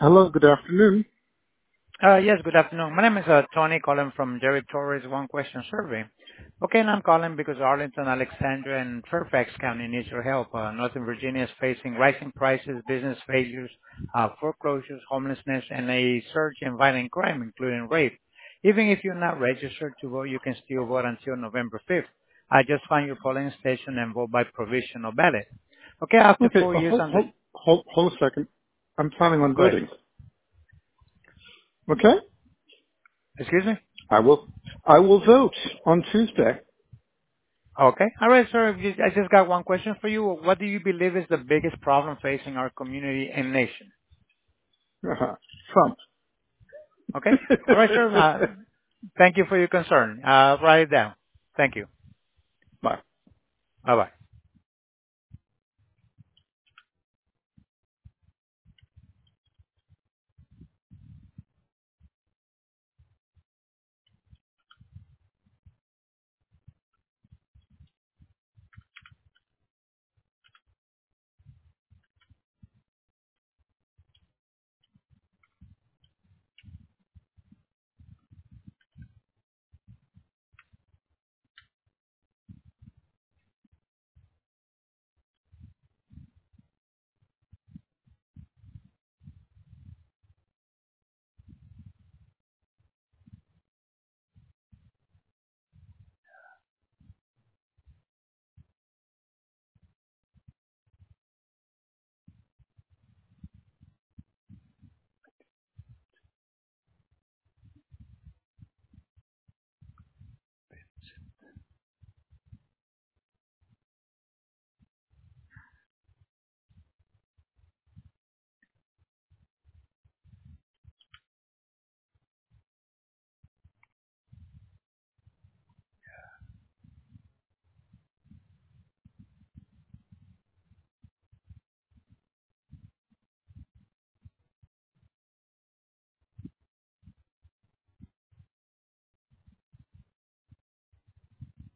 Hello, good afternoon. Yes, good afternoon. My name is Tony calling from Jerry Torres One Question Survey. Okay, and I'm calling because Arlington, Alexandria, and Fairfax County needs your help. Northern Virginia is facing rising prices, business failures, foreclosures, homelessness, and a surge in violent crime, including rape. Even if you're not registered to vote, you can still vote until November 5th. I just find your polling station and vote by provisional ballot. Okay, after Okay, 4 years hold, on the... hold, hold, hold a second. I'm planning on Go ahead. voting. Okay? Excuse me? I will vote on Tuesday. Okay. All right, sir. I just got one question for you. What do you believe is the biggest problem facing our community and nation? Trump. Okay. All right, sir. Thank you for your concern. Write it down. Thank you. Bye. Bye-bye.